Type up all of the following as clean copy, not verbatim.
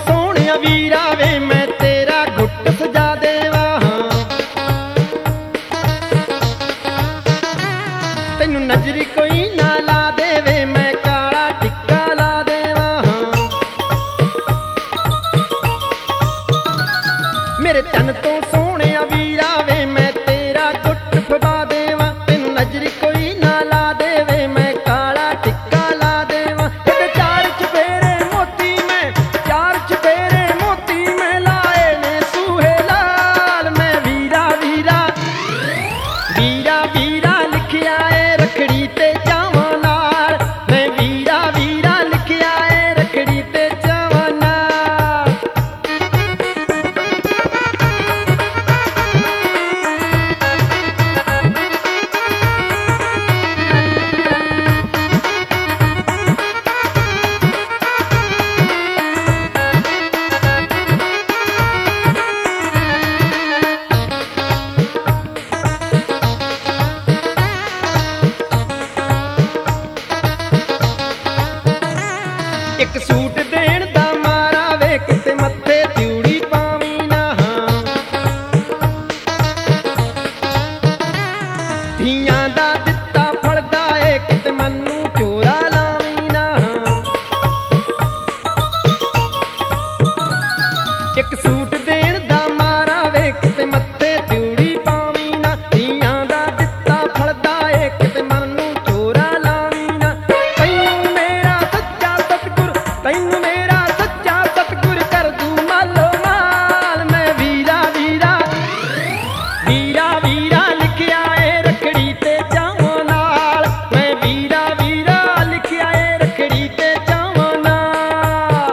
ਸੋਹਣਿਆ ਵੀਰਾ ਵੇ ਮੈਂ ਤੇਰਾ ਗੁੱਟ ਸਜਾ ਦੇਵਾਂ, ਤੈਨੂੰ ਨਜ਼ਰੀ ਕੋਈ ਨਾ ਲਾ ਦੇਵੇ ਮੈਂ ਕਾਲਾ ਟਿੱਕਾ ਲਾ ਦੇਵਾਂ। ਮੇਰੇ ਤਨ ਤੋਂ ਸੋਹਣਿਆ ਵੀਰਾ ਵੇ ਮੈਂ ਤੇਰਾ ਗੁੱਟ ਫਵਾ ਦੇਵਾਂ, ਤੈਨੂੰ ਨਜ਼ਰੀ ਕੋਈ ਨਾ ਲਾ ਦੇਵੇ ਮੈਂ ਕਾਲਾ ਟਿੱਕਾ ਲਾ ਦੇਵਾਂ। ਇਹਦੇ ਚਾਰ ਚੁਫੇਰੇ ਮੋਤੀ ਮੈਂ ਲਾਏ ਨੇ ਸੂਹੇ ਲਾਲ, ਮੈਂ ਵੀਰਾ ਵੀਰਾ ਵੀਰਾ ਵੀਰਾ ਲਿਖਿਆ ਏ ਰੱਖੜੀ ਤੇ ਜਾਵਾਂ ਨਾਲ, ਮੈਂ ਵੀਰਾ ਵੀਰਾ ਲਿਖਿਆ ਏ ਰੱਖੜੀ ਤੇ ਜਾਵਾਂ ਨਾਲ। ਇੱਕ ਸੂਟ ਦੇਣ ਦਾ ਮਾਰਾ ਵੇ ਕਿਤੇ ਮੱਥੇ ਤਿਉੜੀ ਪਾਵੀਂ ਨਾ, ਧੀਆਂ ਦਾ ਦਿੱਤਾ ਫਲਦਾ ਏ ਕਿਤੇ ਮੈਨੂੰ ਚੋਰਾ ਲਾਵੀਂ ਨਾ। ਇੱਕ ਸੂਟ ਦੇਣ ਦਾ ਮਾਰਾ ਵੇ ਕਿਤੇ ਮੱਥੇ ਤਿਉੜੀ ਪਾਵੀਂ ਨਾ, ਧੀਆਂ ਦਾ ਦਿੱਤਾ ਫਲਦਾ ਏ ਕਿਤੇ ਮੈਨੂੰ ਚੋਰਾ ਲਾਵੀਂ ਨਾ। ਤੈਨੂੰ ਮੇਰਾ ਸੱਚਾ ਸਤਿਗੁਰ ਕਰ ਦੂ ਮਾਲੋ ਮਾਲ, ਮੈਂ ਵੀਰਾ ਵੀਰਾ ਵੀਰਾ ਵੀਰਾ ਲਿਖਿਆ ਏ ਰੱਖੜੀ ਤੇ ਜਾਵਾਂ ਨਾਲ, ਮੈਂ ਵੀਰਾ ਵੀਰਾ ਲਿਖਿਆ ਏ ਰੱਖੜੀ ਤੇ ਜਾਵਾਂ ਨਾਲ।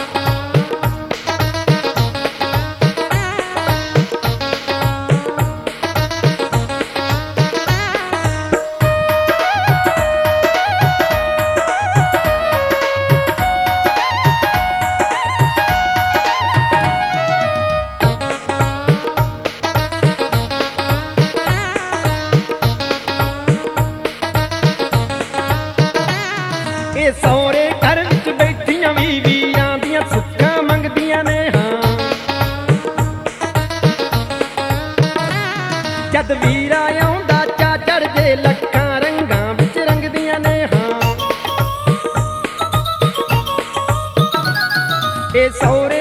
ਇਹ ਸਹੁਰੇ ਘਰ ਵਿੱਚ ਬੈਠੀਆਂ ਵੀ ਵੀਰਾਂ ਦੀਆਂ ਸੁੱਖਾਂ ਮੰਗਦੀਆਂ ਨੇ ਹਾਂ, ਜਦ ਵੀਰਾ ਆਉਂਦਾ ਚਾ ਚੜ ਜੇ ਲੱਖਾਂ ਰੰਗਾਂ ਵਿੱਚ ਰੰਗਦੀਆਂ ਨੇ ਹਾਂ। ਇਹ ਸਹੁਰੇ